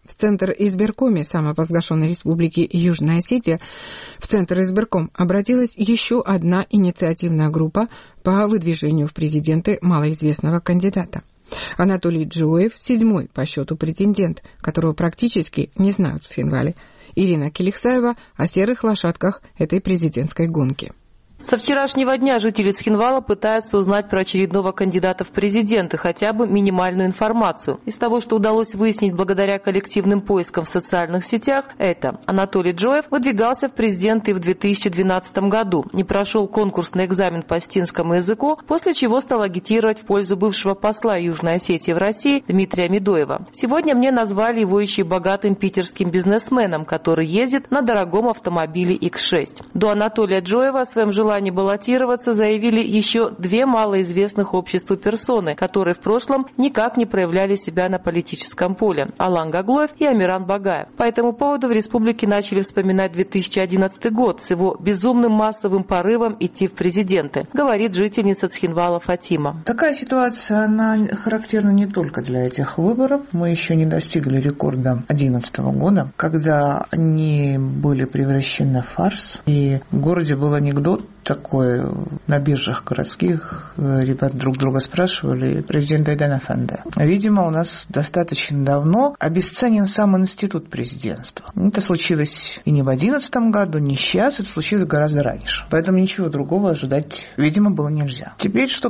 В Центр избиркоме самопровозглашенной республики Южная Осетия в Центр избирком обратилась еще одна инициативная группа по выдвижению в президенты малоизвестного кандидата. Анатолий Джоев – 7-й по счету претендент, которого практически не знают в Цхинвале. Ирина Келексаева о серых лошадках этой президентской гонки. Со вчерашнего дня жители Цхинвала пытаются узнать про очередного кандидата в президенты хотя бы минимальную информацию. Из того, что удалось выяснить благодаря коллективным поискам в социальных сетях, это Анатолий Джоев выдвигался в президенты в 2012 году, не прошел конкурсный экзамен по остинскому языку, после чего стал агитировать в пользу бывшего посла Южной Осетии в России Дмитрия Медоева. Сегодня мне назвали его еще и богатым питерским бизнесменом, который ездит на дорогом автомобиле X6. До Анатолия Джоева о своем желании баллотироваться заявили еще две малоизвестных обществу персоны, которые в прошлом никак не проявляли себя на политическом поле – Алан Гаглоев и Амиран Багаев. По этому поводу в республике начали вспоминать 2011 год с его безумным массовым порывом идти в президенты, говорит жительница Цхинвала Фатима. Такая ситуация, она характерна не только для этих выборов. Мы еще не достигли рекорда 2011 года, когда они были превращены в фарс. И в городе был анекдот такой, на биржах городских ребят друг друга спрашивали: президент Айдан Эфенди. Видимо, у нас достаточно давно обесценен сам институт президентства. Это случилось и не в 2011 году, не сейчас, это случилось гораздо раньше. Поэтому ничего другого ожидать, видимо, было нельзя. Теперь, что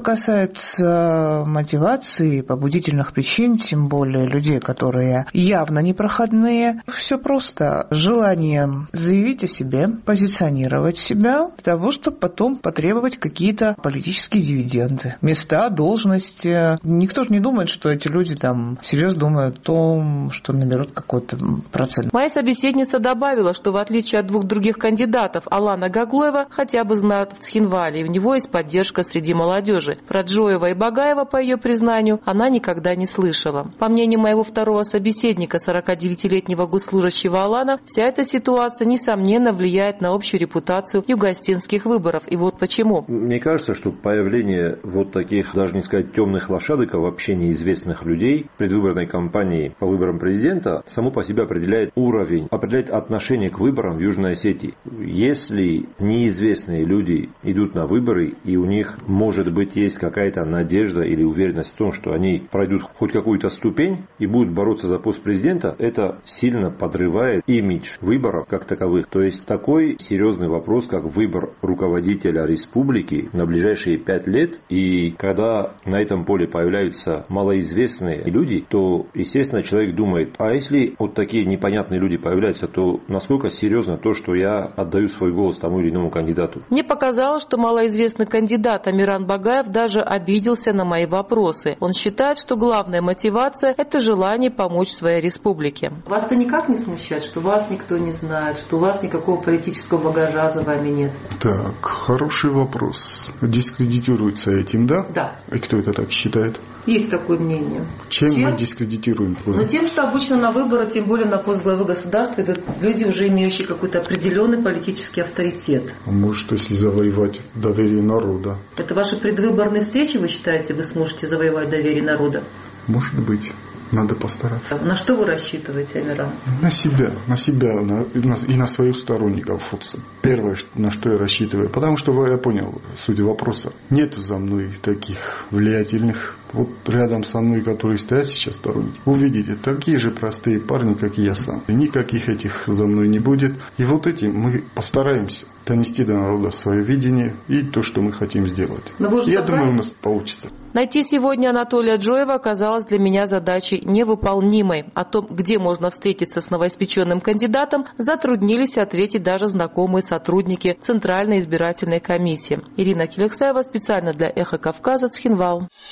касается мотивации, побудительных причин, тем более людей, которые явно непроходные, все просто. Желание заявить о себе, позиционировать себя для того, чтобы потом потребовать какие-то политические дивиденды, места, должности. Никто же не думает, что эти люди там серьезно думают о том, что наберут какой-то процент. Моя собеседница добавила, что в отличие от двух других кандидатов, Алана Гаглоева хотя бы знают в Цхинвале, и у него есть поддержка среди молодежи. Про Джоева и Багаева, по ее признанию, она никогда не слышала. По мнению моего второго собеседника, 49-летнего госслужащего Алана, вся эта ситуация, несомненно, влияет на общую репутацию юго-остинских выборов. И вот почему. Мне кажется, что появление вот таких, даже не сказать темных лошадок, а вообще неизвестных людей в предвыборной кампании по выборам президента само по себе определяет уровень, определяет отношение к выборам в Южной Осетии. Если неизвестные люди идут на выборы, и у них, может быть, есть какая-то надежда или уверенность в том, что они пройдут хоть какую-то ступень и будут бороться за пост президента, это сильно подрывает имидж выборов как таковых. То есть такой серьезный вопрос, как выбор руководителя республики на ближайшие 5 лет, и когда на этом поле появляются малоизвестные люди, то, естественно, человек думает, а если вот такие непонятные люди появляются, то насколько серьезно то, что я отдаю свой голос тому или иному кандидату? Мне показалось, что малоизвестный кандидат Амиран Багаев даже обиделся на мои вопросы. Он считает, что главная мотивация – это желание помочь своей республике. Вас-то никак не смущает, что вас никто не знает, что у вас никакого политического багажа за вами нет? Так, хороший вопрос. Дискредитируется этим, да? Да. И кто это так считает? Есть такое мнение. Чем мы дискредитируем? Ну, тем, что обычно на выборы, тем более на пост главы государства, это люди, уже имеющие какой-то определенный политический авторитет. Может, если завоевать доверие народа. Это ваши предвыборные встречи, вы считаете, вы сможете завоевать доверие народа? Может быть. Надо постараться. На что вы рассчитываете, Амиран? На себя и на своих сторонников. Вот первое, на что я рассчитываю. Потому что я понял суть вопроса. Нет за мной таких влиятельных. Вот рядом со мной, которые стоят сейчас сторонники, увидите, такие же простые парни, как и я сам. Никаких этих за мной не будет. И вот этим мы постараемся донести до народа свое видение и то, что мы хотим сделать. Я думаю, у нас получится. Найти сегодня Анатолия Джоева оказалось для меня задачей невыполнимой. О том, где можно встретиться с новоиспеченным кандидатом, затруднились ответить даже знакомые сотрудники Центральной избирательной комиссии. Ирина Келексаева специально для «Эхо Кавказа», Цхинвал.